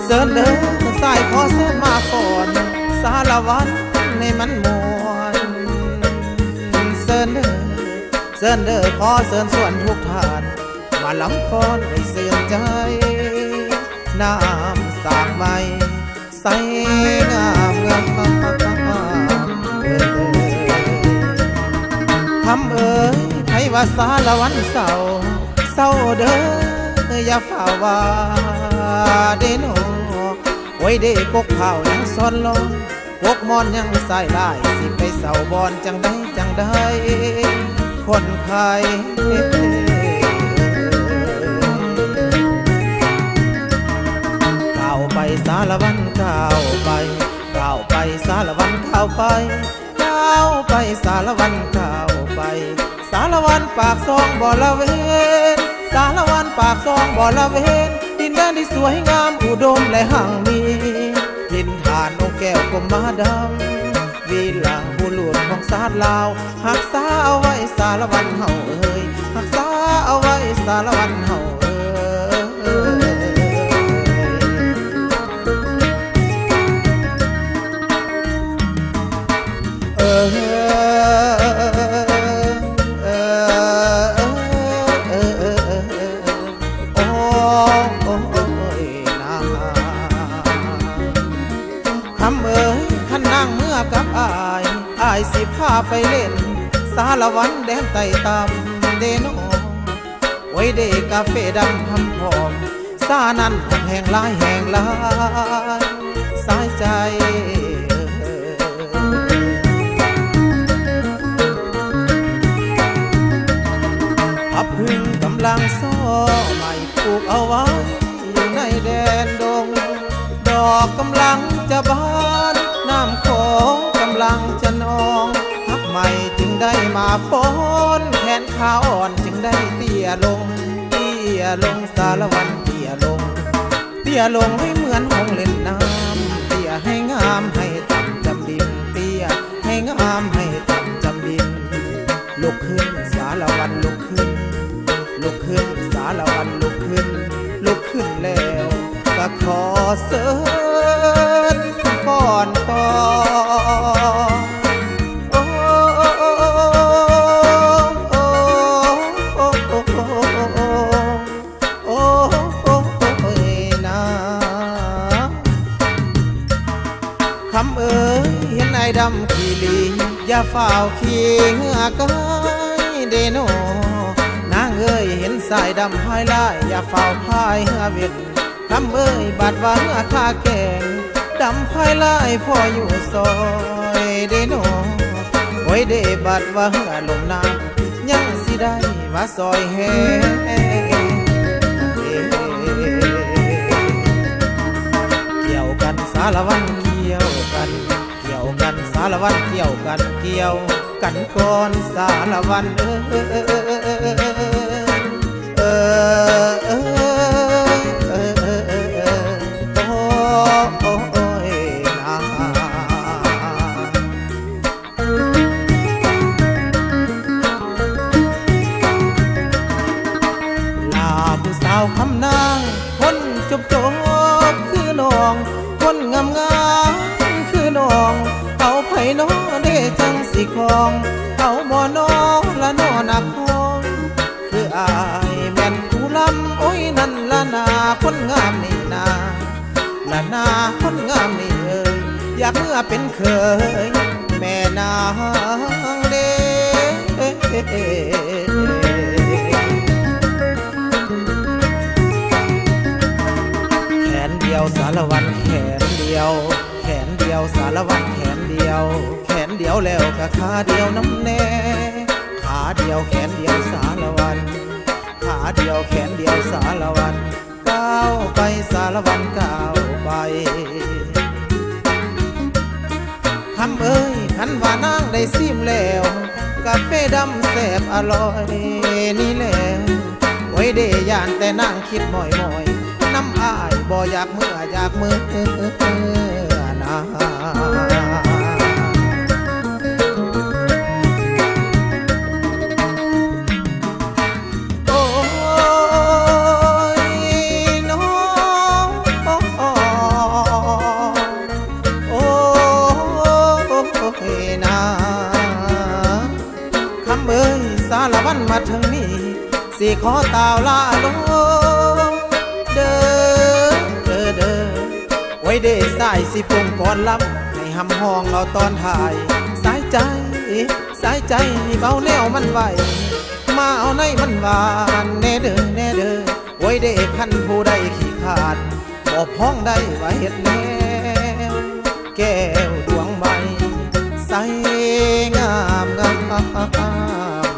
เสิร์นเด้อสายขอเสิร์นมาก่อนสารวันในมันมวนเสิร์นเด้อขอเสิร์นส่วนทุกทานมาลำฟ้อนให้สื่นใจน้ำสางใหม่ใสงามคำเอ๋ยไผว่าสารวันเศร้าเด้ออย่าฝ่าว่าเด้โนไว้เด้กกเผายังซ้อนลงกกมอนยังใส่ได้สิไปเศร้าบอนจังได้คนไข้ก้าวไปสารวันก้าวไปสารวันก้าวไปสารวันก้าวไปสารวันปากซองบ่อละเวนสารวันปากซองบ่อละเวนดินแดนที่สวยงามอุดมและหั่งมีดินฐานองค์แก้วกรมมาดำวีลาบุรุษของศาสตร์ลาวหักษาเอาไว้สารวันเฮาเอ้ยหักษาเอาไว้สารวันเฮาสิพาไปเล่นสารวันแดนไต่ตำเดโนไว้เดกาเฟดำหำหอมสานั้นแห่งลายสายใจพับพึ่งกำลังซ้อใหม่ปลูกเอาไว้อยู่ในแดนดงดอกกำลังจะบานน้ำโขงกำลังจะนองพักใหม่จึงได้มาฟ้อนแขนขาอ่อนจึงได้เตี้ยลงสารวันเตี้ยลงให้เหมือนหงเล่นน้ำเตี้ยให้งามให้ต่ำจำดินเตี้ยให้งามให้ต่ำจำดินลุกขึ้นสารวันลุกขึ้นสารวันลุกขึ้นแล้วก็ขอเสิร์นก่อนต่อคำเอ๋ยเห็นนายดำขี่ลีอย่าฝ่าวขี่เหือกายเดโนนางเอ๋ยเห็นสายดำพายไล่อย่าฝ่าวพายเหือเวียนคำเอ๋ยบาดว่าเหือคาแก่งดำพายไล่พ่ออยู่ซอยเดโนไว้เดบาดว่าเหือลงน้ำยังสิได้ว่าซอยแห่เกี่ยวกันสารวันเกี่ยวกันสารวันเกี่ยวกันก่อนสารวันคำนางคนจบคือน้องคนงามคือน้องเอาไผ่น้อเดจังสิคองเอาบ่น้อละน้อนักห้องคืออายแม่นผู้ลำโอ้ยนั่นละนาคนงามนี่นาละนาคนงามนี่เอ้ยอยากเมื่อเป็นเคยแม่นางเด้สารวันแขนเดียวสารวันแขนเดียวแล้วก็ขาเดียวน้ำแน่ขาเดียวแขนเดียวสารวันขาเดียวแขนเดียวสารวันก้าวไปสารวันก้าวไปคำเอ้ยคันว่านางได้ซิมแล้วกาแฟดำแซ่บอร่อยนี่แหละไว้เดย่านแต่นางคิดบ่อยน้ำอายบ่อยากเมื่อนาโอ้ยน้องขอตาวลาลงเด้อเด้อเด้อไว้เด้สายสิปงก่อนลำให้หำห้องเอาตอนถ่ายสายใจสายใจเบาแนวมันไหวมาเอาในมันหวานแน่เด้อแน่เด้อไว้เด้คันผู้ใดขี้ขาดบอกพ้องได้ว่าเฮ็ดแนวแก้วดวงใบใสงามงาม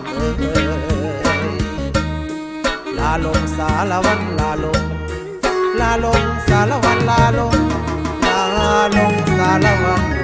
ลาลงสารวันลาลงลาลงสารวันลาลงลาลงสารวัน